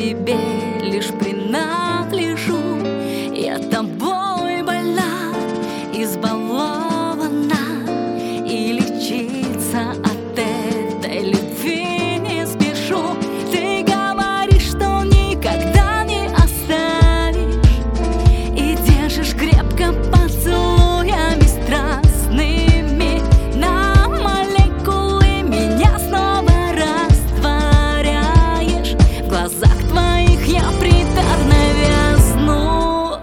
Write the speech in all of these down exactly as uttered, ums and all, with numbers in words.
тебе лишь принадлежу. Я тобой больна, избалована, и лечиться от этой любви не спешу. Ты говоришь, что никогда не оставишь, и держишь крепко поцелуями страстными. На молекулы меня снова растворяешь. В глазах твоих я приторно вязну.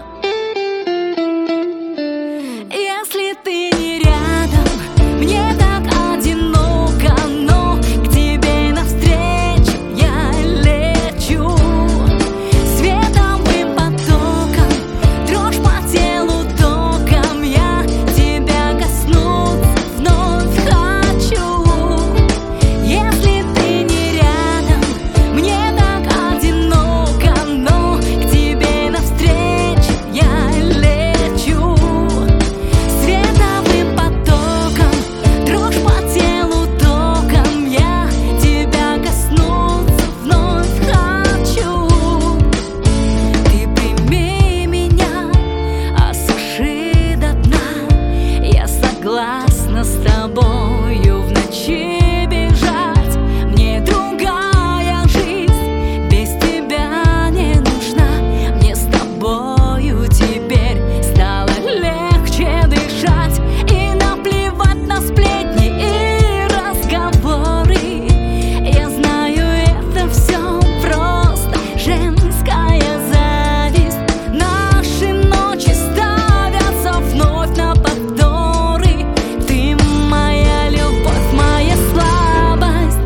Если ты не рядом, мне так одиноко, но к тебе навстречу я лечу. Световым потоком, дрожь по телу током, я тебя коснуться вновь хочу. Если ты не рядом, мне так одиноко, но к тебе навстречу я лечу. Световым потоком, дрожь по телу током, я тебя коснуться вновь хочу. Ты прими меня, осуши до дна. Я согласна с тобою в ночи бежать. Мне другая жизнь без тебя не нужна. Мне с тобою теперь стало легче дышать. И наплевать на сплетни и разговоры. Я знаю, это все просто женская зависть. Наши ночи ставятся вновь на повторы. Ты моя любовь, моя слабость.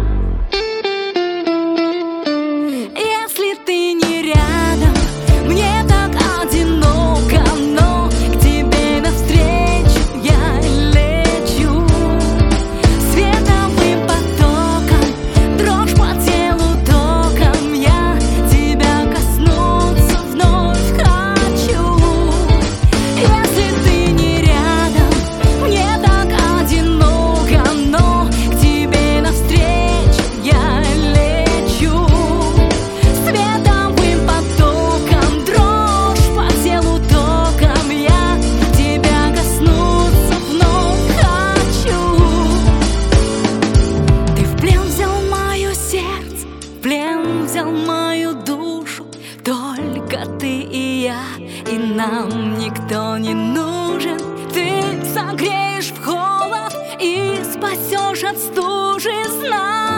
Если ты не рядом, мне так одиноко, но к тебе навстречу я лечу. Световым потоком, дрожь по телу током, я тебя коснуться вновь хочу. Если ты не рядом, мне так одиноко, но к тебе навстречу я лечу. Световым потоком, дрожь по телу током, я тебя коснуться вновь хочу. Ты в плен взял мое сердце, в плен взял мою душу. Только ты и я, и нам никто не нужен. Ты согреешь в холод и спасешь от стужи, знай.